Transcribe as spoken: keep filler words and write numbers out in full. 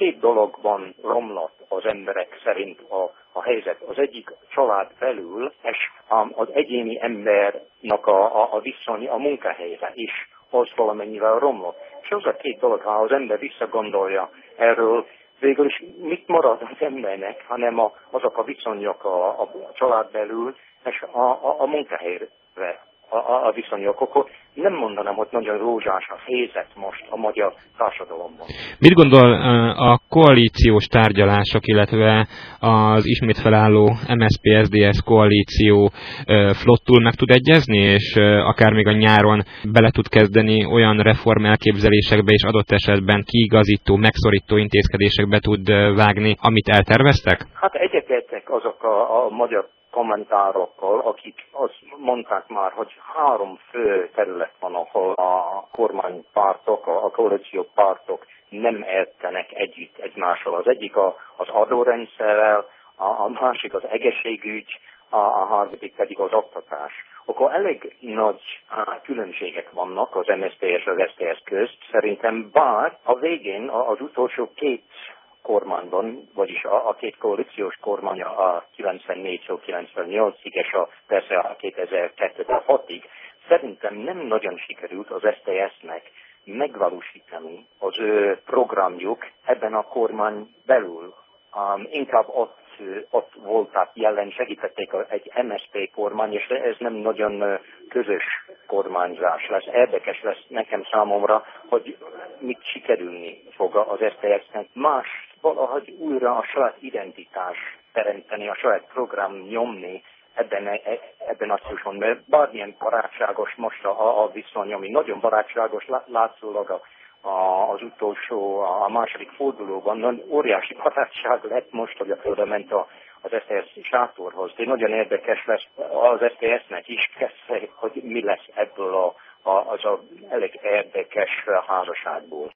két dologban romlott az emberek szerint a, a helyzet. Az egyik család belül, és az egyéni embernek a, a, a viszony a munkahelyre is az valamennyivel romlott. És az a két dolog, ha az ember visszagondolja erről, végül is mit marad az embernek, hanem a, azok a viszonyok a, a család belül, és a, a, a munkahelyre a, a, a viszonyok. Akkor nem mondanám, hogy nagyon rózsás a helyzet most a magyar társadalomban. Mit gondol a koalíciós tárgyalások, illetve az ismét felálló em es zé pé es zé dé es koalíció flottul meg tud egyezni, és akár még a nyáron bele tud kezdeni olyan reform elképzelésekbe és adott esetben kiigazító, megszorító intézkedésekbe tud vágni, amit elterveztek? Hát egyetértek azok a, a magyar kommentárokkal, akik azt mondták már, hogy három fő terület van, ahol a kormánypártok, a koalíció pártok nem értenek együtt egymással. Az egyik a, az adórendszerrel, a, a másik az egészségügy, a, a harmadik pedig az oktatás. Akkor elég nagy á, különbségek vannak az em es zé pé és az es zé dé es közt, szerintem, bár a végén az utolsó két kormányban, vagyis a, a két koalíciós kormány a kilencvennégytől kilencvennyolcig és a, persze a kétezer-kettőtől hatig, szerintem nem nagyon sikerült az es zé dé es-nek megvalósítani az ő programjuk ebben a kormány belül. Um, inkább ott, ott voltak jelen, segítették egy em es zé pé kormány, és ez nem nagyon közös kormányzás lesz. Érdekes lesz nekem számomra, hogy mit sikerülni fog az es zé dé es-nek. Más valahogy újra a saját identitás teremteni, a saját program nyomni ebben, ebben a szusban, mert bármilyen barátságos most a, a viszony, ami nagyon barátságos látszólag a A, az utolsó, a második fordulóban óriási barátság lett most, hogy a földre ment a, az es zé dé es sátorhoz. De nagyon érdekes lesz az es zé dé es-nek is, kezdve, hogy mi lesz ebből a, a, az a elég érdekes házasságból.